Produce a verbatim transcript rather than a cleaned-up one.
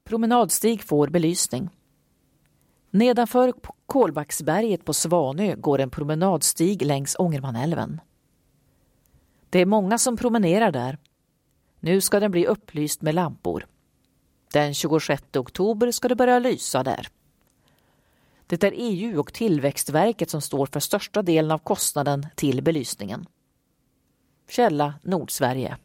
Promenadstig får belysning. Nedanför Kolbacksberget på Svanö går en promenadstig längs Ångermanälven. Det är många som promenerar där. Nu ska den bli upplyst med lampor. Den tjugosjätte oktober ska det börja lysa där. Det är E U och Tillväxtverket som står för största delen av kostnaden till belysningen. Källa Nordsverige.